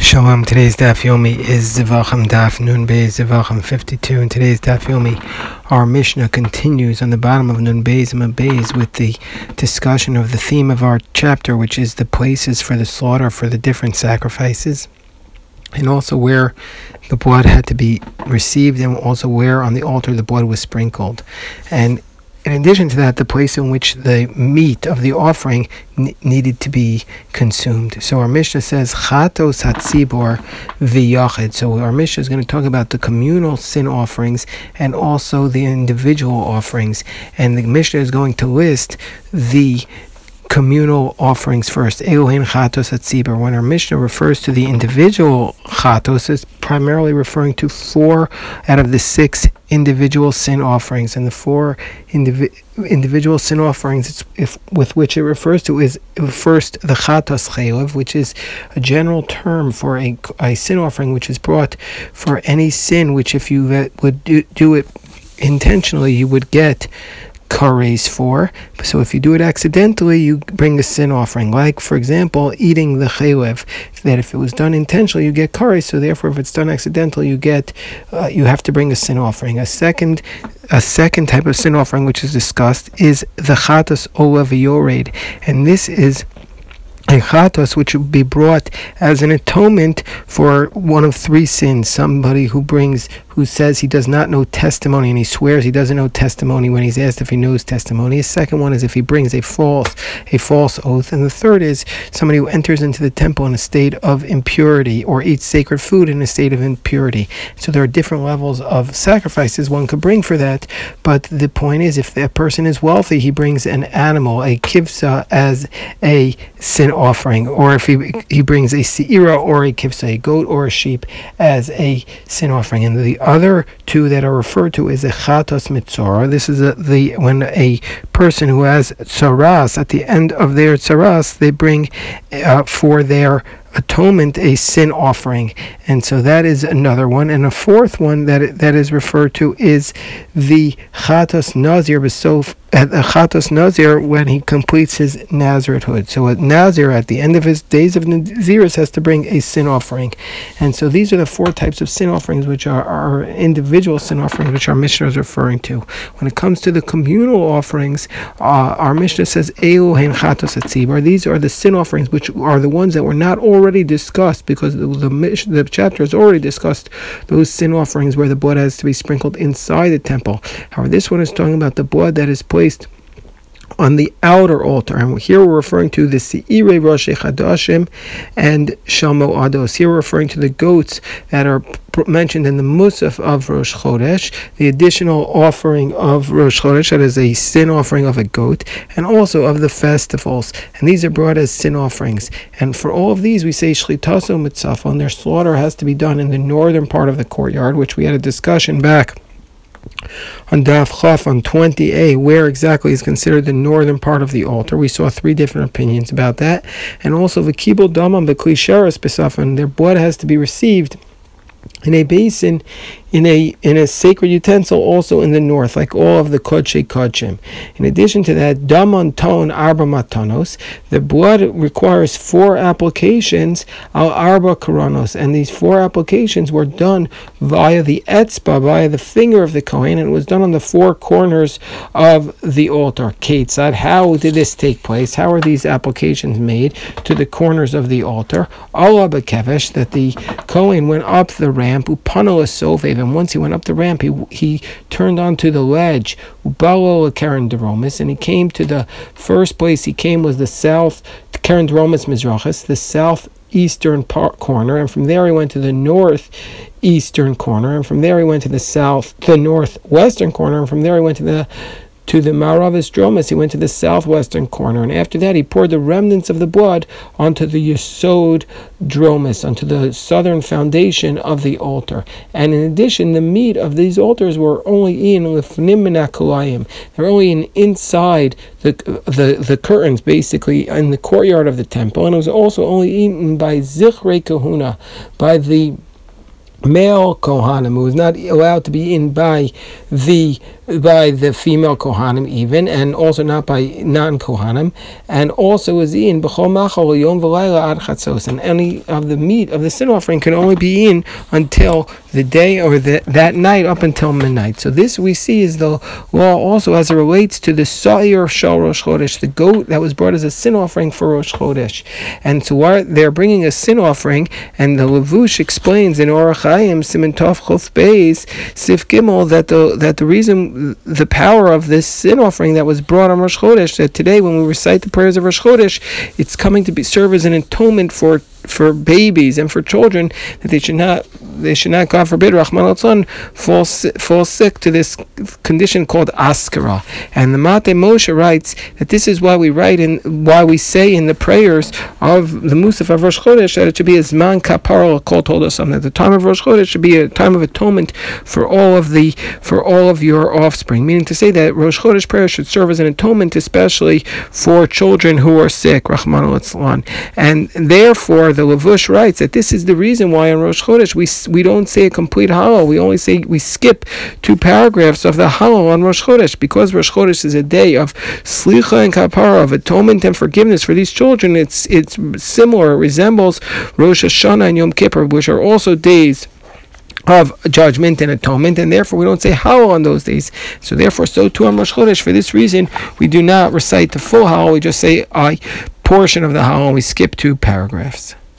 Shalom. Today's Daf Yomi is Zevachim Daf Nun Beis Zevachim 52. And today's Daf Yomi, our Mishnah continues on the bottom of Nun Beis and Beis with the discussion of the theme of our chapter, which is the places for the slaughter for the different sacrifices, and also where the blood had to be received, and also where on the altar the blood was sprinkled. And in addition to that, the place in which the meat of the offering needed to be consumed. So our Mishnah says, Chatos Hatzibor V'Yachid. So our Mishnah is going to talk about the communal sin offerings and also the individual offerings. And the Mishnah is going to list the communal offerings first. Elohin Chatos Hatzibor. When our Mishnah refers to the individual Chatos, it's primarily referring to 4 out of the 6 individual sin offerings, and the 4 individual sin offerings with which it refers to is first the Chatos Chaylev, which is a general term for a sin offering which is brought for any sin which if you would do it intentionally you would get kares for. So if you do it accidentally, you bring a sin offering. Like, for example, eating the chaylev, that if it was done intentionally, you get kares. So therefore, if it's done accidentally, you have to bring a sin offering. A second type of sin offering which is discussed is the chatos ola v'yored, and this is a chatos which would be brought as an atonement for one of 3 sins. Somebody who says he does not know testimony and he swears he doesn't know testimony when he's asked if he knows testimony. The second one is if he brings a false oath. And the third is somebody who enters into the temple in a state of impurity or eats sacred food in a state of impurity. So there are different levels of sacrifices one could bring for that. But the point is, if a person is wealthy, he brings an animal, a kivsa, as a sin offering, or if he brings a seira or a kivsa, a goat or a sheep, as a sin offering. And the other 2 that are referred to is a chatos mitzora. This is when a person who has tsaras, at the end of their tsaras, they bring for their atonement a sin offering, and so that is another one. And a fourth one that is referred to is the chatos nazir b'sof, the chatos nazir, when he completes his nazirhood. So a nazir at the end of his days of naziris has to bring a sin offering. And so these are the 4 types of sin offerings, which are our individual sin offerings, which our Mishnah is referring to. When it comes to the communal offerings, our Mishnah says Elohin Chatos Hatzibor. These are the sin offerings which are the ones that were not already discussed, because the chapter has already discussed those sin offerings where the blood has to be sprinkled inside the temple. However, this one is talking about the blood that is placed on the outer altar, and here we're referring to the Seirei Roshei Chadashim and Shalmo Ados. Here we're referring to the goats that are mentioned in the Musaf of Rosh Chodesh, the additional offering of Rosh Chodesh, that is a sin offering of a goat, and also of the festivals, and these are brought as sin offerings. And for all of these we say Shlitaso Mitzafon, and their slaughter has to be done in the northern part of the courtyard, which we had a discussion back on Daf Chaf on 20a, where exactly is considered the northern part of the altar. We saw 3 different opinions about that. And also the Kibul Damam B'Kli Sheres B'Safan, their blood has to be received in a basin, in a sacred utensil, also in the north, like all of the Kodshei Kodshim. In addition to that, Damon Ton Arba Matanos, the blood requires 4 applications al Arba Karanos, and these 4 applications were done via the etzba, via the finger of the Kohen, and it was done on the 4 corners of the altar. Ketzad, how did this take place? How are these applications made to the corners of the altar? Allah B'Kevesh, that the Kohen went up the ramp, Upano Sovev, and once he went up the ramp, he turned onto the ledge, Ubalo Karen Deromis, and he came to the first place he came was the south, Karen Deromis Mizrachis, the southeastern corner, and from there he went to the northeastern corner, and from there he went to the northwestern corner, and from there he went to the Maravis Dromis, he went to the southwestern corner, and after that he poured the remnants of the blood onto the Yesod Dromis, onto the southern foundation of the altar. And in addition, the meat of these altars were only in Lifnim Minakulayim. They're only inside the curtains, basically, in the courtyard of the temple, and it was also only eaten by Zichrei Kahuna, by the male Kohanim, who is not allowed to be in by the female Kohanim even, and also not by non-Kohanim, and also is in B'chol Machal Yom V'Layla Ad Chatzos, and any of the meat of the sin offering can only be in until the day or that night up until midnight. So this we see is the law also as it relates to the Sa'ir Shal Rosh Chodesh, the goat that was brought as a sin offering for Rosh Chodesh. And so they're bringing a sin offering, and the Levush explains in Orach Chaim Siman Tov Chof Beis Sif Gimel that the reason, the power of this sin offering that was brought on Rosh Chodesh, that today when we recite the prayers of Rosh Chodesh, it's coming to serve as an atonement for babies and for children, that they should not, God forbid, Rahman al-Tzon, fall sick to this condition called askara. And the Matei Moshe writes that this is why we say in the prayers of the Musaf of Rosh Chodesh that it should be a Zman Kapara Kol Toldos, that the time of Rosh Chodesh should be a time of atonement for all of your offspring. Meaning to say that Rosh Chodesh prayer should serve as an atonement, especially for children who are sick, Rahman al-Tzon. And therefore, the Levush writes that this is the reason why on Rosh Chodesh we don't say a complete Hallel. We skip 2 paragraphs of the Hallel on Rosh Chodesh, because Rosh Chodesh is a day of Slicha and Kapara, of atonement and forgiveness for these children. It's similar, it resembles Rosh Hashanah and Yom Kippur, which are also days of judgment and atonement, and therefore we don't say Hallel on those days. So therefore, so too on Rosh Chodesh, for this reason, we do not recite the full Hallel, we just say a portion of the Hallel, and we skip 2 paragraphs.